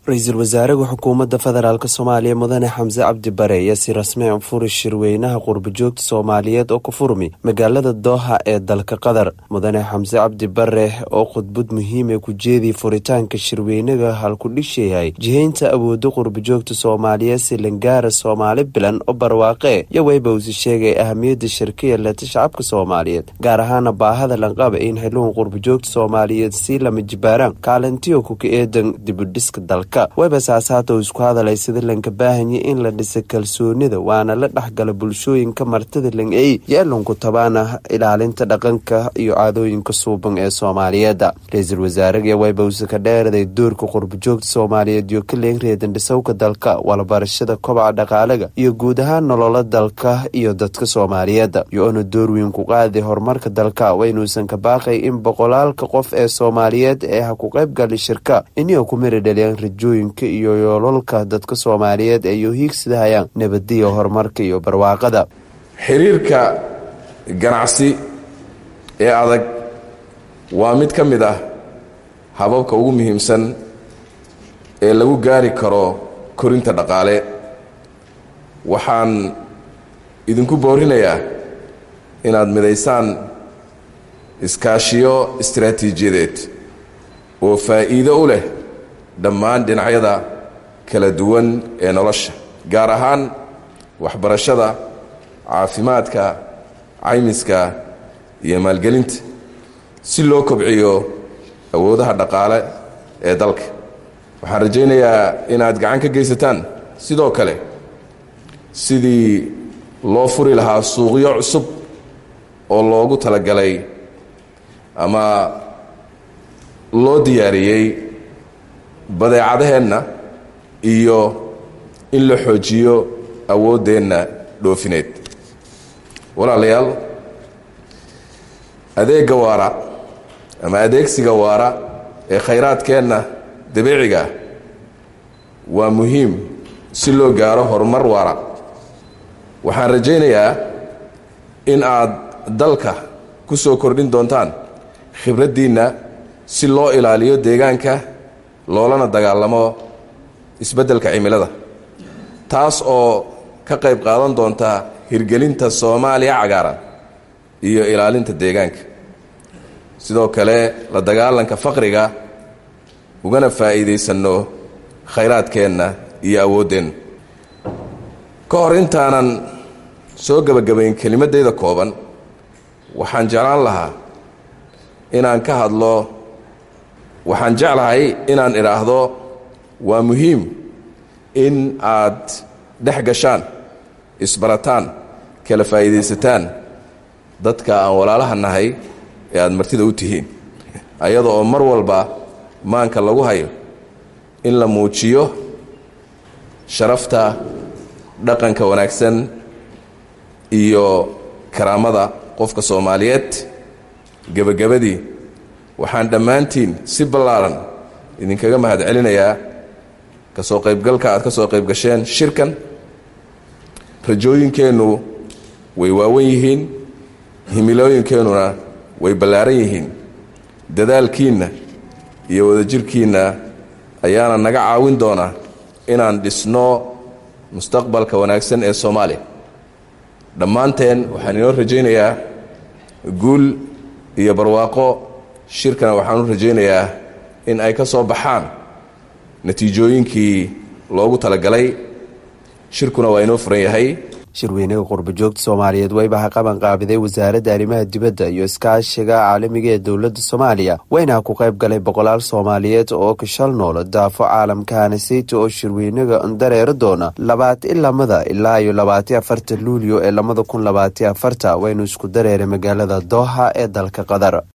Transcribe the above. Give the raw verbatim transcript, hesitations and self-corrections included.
Ra'iisul Wasaaraha Xukuumadda Federaalka Soomaaliya Mudane Xamse Cabdi Bare ayaa si rasmi ah u furay shirweynaha qurbo-joogta Soomaaliyeed oo ku furmi magaalada Doha ee dalka Qatar. Mudane Xamse Cabdi Bare oo khudbad muhiim ah ku jeediyay furitaanka shirweynaha halku dhishay jihaynta awoodda qurbo-joogta Soomaaliyeed si langaara Soomaali bilan oo barwaaqe iyo wayba uu sheegay ahamiyadda shirkiyada la shacabka Soomaaliyeed gaar ahaan baahada lanqaba in heluun qurbo-joogta Soomaaliyeed si lama jibaaran kaalintiyo ku eedan dib u dhiska dalka wayba saasaata isku hadalay sida lanka baahan in la dhiso kalsoonida waana la dhaxgala bulshooyinka martida lang ay yeelanku tabaana ilaalinta dhaqanka iyo caadooyinka suuban ee Soomaaliyeed. Ra'iisul Wasaaraha wayba uu ka dheeraday doorka qurbo-joogta Soomaaliyeed iyo kaleyn reedan dhisowga dalka wala barashada kobaca dhaqaalaha iyo guud ahaan nolosha dalka iyo dadka Soomaaliyeed iyo inuu door weyn ku qaaday horumarka dalka waynuusan ka baaqay in boqolaalka qof ee Soomaaliyeed ee ha ku qayb galay shirka inay ku miradhaliyaan rajooyinka iyo yoolalka dadka Soomaaliyeed ay hiigsadayaan nabadiyo horumarka iyo barwaaqada. Xiriirka ganacsi ee adag waa mid ka mid ah hababka ugu muhiimsan ee lagu gaari karo korinta dhaqaale. Waxaan idinku boorinayaa inaad midaysaan iskaashiyo istiraatiijiyadeed oo faa'iido u leh dhammaan dhinacyada kala duwan ee nolosha, gaar ahaan waxbarashada, caafimaadka, caymiska iyo maalgelinta si loo kobciyo awoodaha dhaqaale ee dalka. Waxaan rajaynayaa inaad gacan ka geysataan sidoo kale sidii loo furi lahaa suuqyo cusub oo loogu talagalay ama loo diyaariyey badeecadaheenna iyo in la xoojiyo awooddeenna dhoofineed. walaalayaal, adeegga waara ama adeegsiga waara ee khayraadkeenna dabiiciga waa muhiim si loo gaaro horumar waara. waxaan rajaynayaa in aad dalka ku soo kordhin doontaan khibraddiinna si loo ilaaliyo deegaanka loolana dagaalamo isbeddelka cimilada, taas oo ka qayb qaadan doonta hirgelinta Soomaaliya cagaaran iyo ilaalinta deegaanka, sidoo kale la dagaalanka faqriga, ugana faa'iidaysanno khayraadkeenna iyo awooddeenna. ka hor intaanan soo gabagabayn kelimadeyda kooban, waxaan jeclaan lahaa inaan ka hadlo waxaan jeclahay inaan idhaahdo waa muhiim in aad dhex gashaan, isbarataan, kala faa'iidaysataan dadka aan walaalaha nahay ee aad martida u tihiin, ayada oo mar walba maanka lagu hayo in la muujiyo sharafta, dhaqanka wanaagsan iyo karaamada qofka Soomaaliyeed. gabagabadii waxaan dhammaantiin si ballaaran idinkaga mahadcelinayaa ka soo qaybgalka aad ka soo qayb gasheen shirkan. rajooyinkeennu way waawan yihiin, himilooyinkeennuna way ballaaran yihiin. dadaalkiinna iyo wadajirkiinna ayaana naga caawin doona inaan dhisno mustaqbalka wanaagsan ee Soomaaliya. dhammaanteen waxaan inoo rajaynayaa guul iyo barwaaqo. shirkana waxaan u rajaynayaa in ay ka soo baxaan natiijooyinkii loogu talagalay. shirkuna waa inoo furan yahay. shirweynaha qurbo-joogta Soomaaliyeed wayba qaban qaabiday Wasaaradda Arrimaha Dibadda iyo Iskaashiga Caalamiga ee Dowladda Soomaaliya wayna ku qayb galay boqolaal Soomaaliyeed oo ka shal nool daafo caalamkaana sayto oo shirweynaha dareero doona labaatan ilaa mada ilaa iyo labaatan iyo afar Luulyo ee laba kun iyo labaatan iyo afar waynu isku dareeray magaalada Doha ee dalka Qatar.